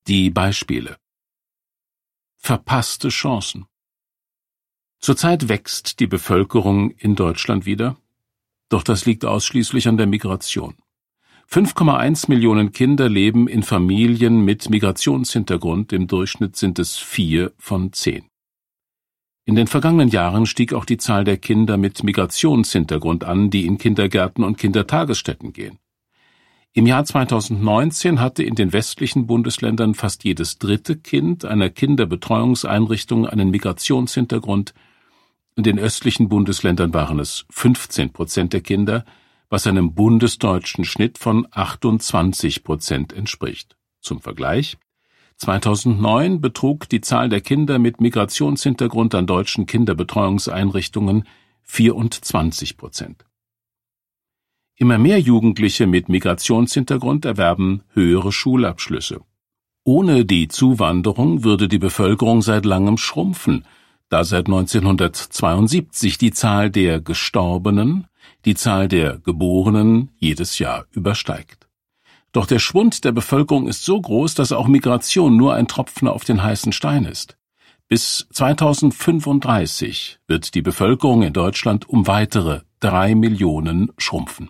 Die Beispiele. Verpasste Chancen. Zurzeit wächst die Bevölkerung in Deutschland wieder, doch das liegt ausschließlich an der Migration. 5,1 Millionen Kinder leben in Familien mit Migrationshintergrund, im Durchschnitt sind es 4 von 10. In den vergangenen Jahren stieg auch die Zahl der Kinder mit Migrationshintergrund an, die in Kindergärten und Kindertagesstätten gehen. Im Jahr 2019 hatte in den westlichen Bundesländern fast jedes dritte Kind einer Kinderbetreuungseinrichtung einen Migrationshintergrund. In den östlichen Bundesländern waren es 15% der Kinder, was einem bundesdeutschen Schnitt von 28% entspricht. Zum Vergleich: 2009 betrug die Zahl der Kinder mit Migrationshintergrund an deutschen Kinderbetreuungseinrichtungen 24%. Immer mehr Jugendliche mit Migrationshintergrund erwerben höhere Schulabschlüsse. Ohne die Zuwanderung würde die Bevölkerung seit langem schrumpfen, da seit 1972 die Zahl der Gestorbenen die Zahl der Geborenen jedes Jahr übersteigt. Doch der Schwund der Bevölkerung ist so groß, dass auch Migration nur ein Tropfen auf den heißen Stein ist. Bis 2035 wird die Bevölkerung in Deutschland um weitere 3 Millionen schrumpfen.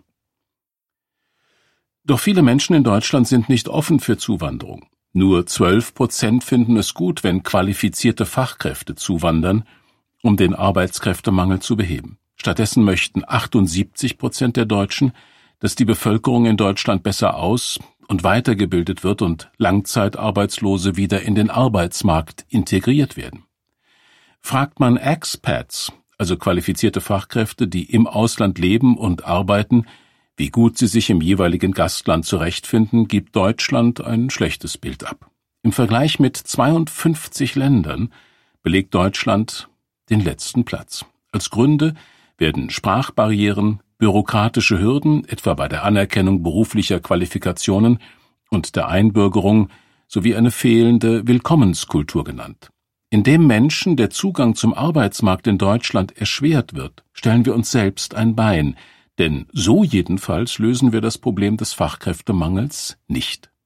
Doch viele Menschen in Deutschland sind nicht offen für Zuwanderung. Nur 12% finden es gut, wenn qualifizierte Fachkräfte zuwandern, um den Arbeitskräftemangel zu beheben. Stattdessen möchten 78% der Deutschen, dass die Bevölkerung in Deutschland besser aus- und weitergebildet wird und Langzeitarbeitslose wieder in den Arbeitsmarkt integriert werden. Fragt man Expats, also qualifizierte Fachkräfte, die im Ausland leben und arbeiten, wie gut sie sich im jeweiligen Gastland zurechtfinden, gibt Deutschland ein schlechtes Bild ab. Im Vergleich mit 52 Ländern belegt Deutschland den letzten Platz. Als Gründe werden Sprachbarrieren, bürokratische Hürden, etwa bei der Anerkennung beruflicher Qualifikationen und der Einbürgerung, sowie eine fehlende Willkommenskultur genannt. Indem Menschen der Zugang zum Arbeitsmarkt in Deutschland erschwert wird, stellen wir uns selbst ein Bein, denn so jedenfalls lösen wir das Problem des Fachkräftemangels nicht.